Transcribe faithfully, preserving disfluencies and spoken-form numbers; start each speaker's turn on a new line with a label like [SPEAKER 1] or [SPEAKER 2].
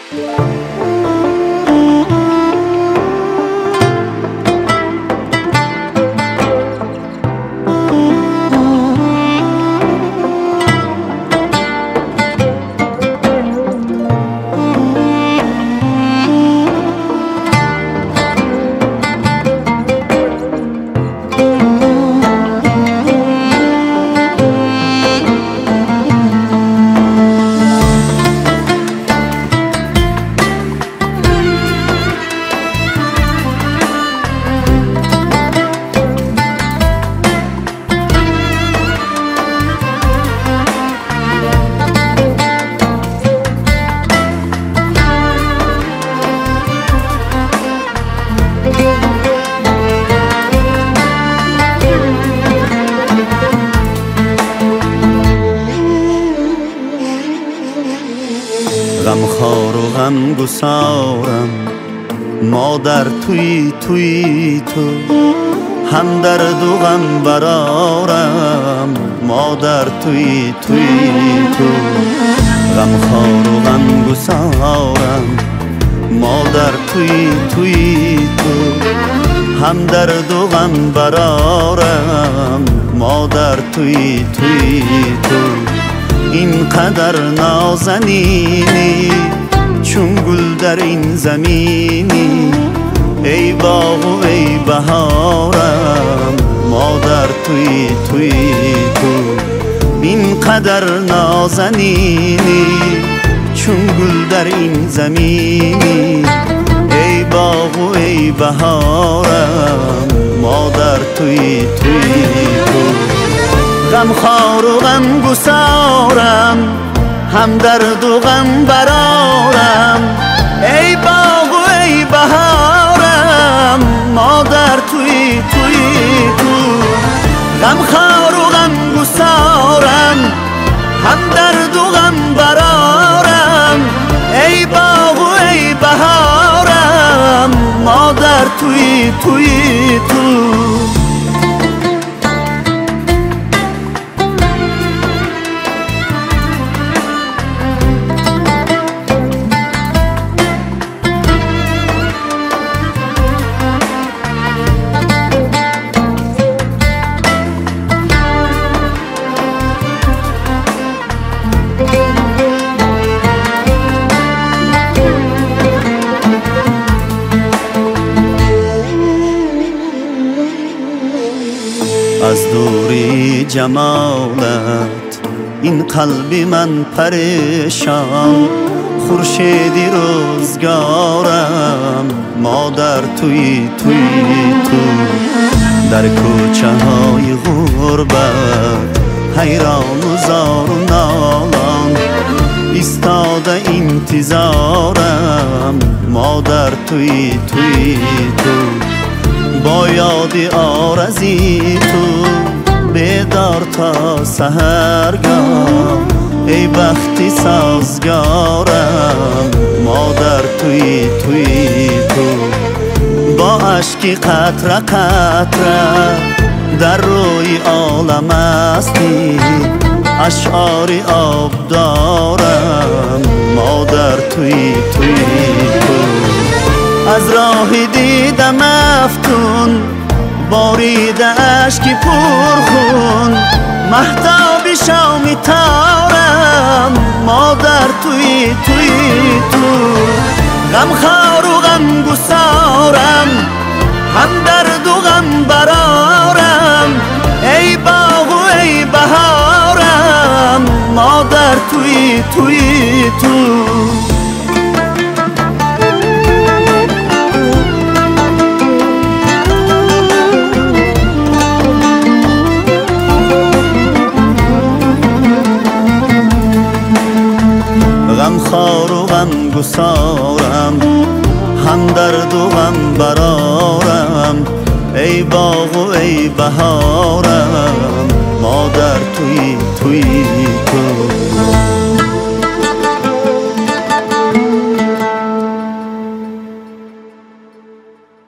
[SPEAKER 1] غمخوار و غمگسارم، مادر توی توی تو، هم درد و غم برارم، مادر توی توی تو. غمخوار و غمگسارم، مادر توی توی تو، هم درد و غم برارم، مادر توی توی تو. این قدر نازنینی چون گل در این زمینی، ای باغ و ای بهارم، مادر توی توی تو. این قدر نازنینی چون گل در این زمینی، ای باغ و ای بهارم، مادر توی توی تو. غمخوار و غمگسارم، هم درد و غم برارم، ای باغ و ای بهارم، مادر توی توی تو. غمخوار و غمگسارم، هم درد و غم برارم، ای باغ و ای بهارم، مادر توی توی تو. از دوری جمالت این قلب من پریشان، خورشیدی روزگارم، مادر توی توی تو. در کوچه های غربت حیران و زار و نالان، ایستاده انتظارم، مادر توی توی تو. با یادی آرزی تو بیدار تا سحرگاه، ای بختی سازگارم، مادر توی توی تو. با عشقی قطره قطره در روی عالم هستی، اشعاری آب دارم، مادر توی توی تو. از راه دیدم افتون باریده اشکی پرخون، مهتابی شامی تارم، مادر توی توی تو. غمخوار و غمگسارم، هم درد و غم برارم، ای باغ و ای بهارم، مادر توی توی تو. غمخوار و غمگسارم، هم درد و غم برارم، ای باغ و ای بهارم، مادر توی توی تو.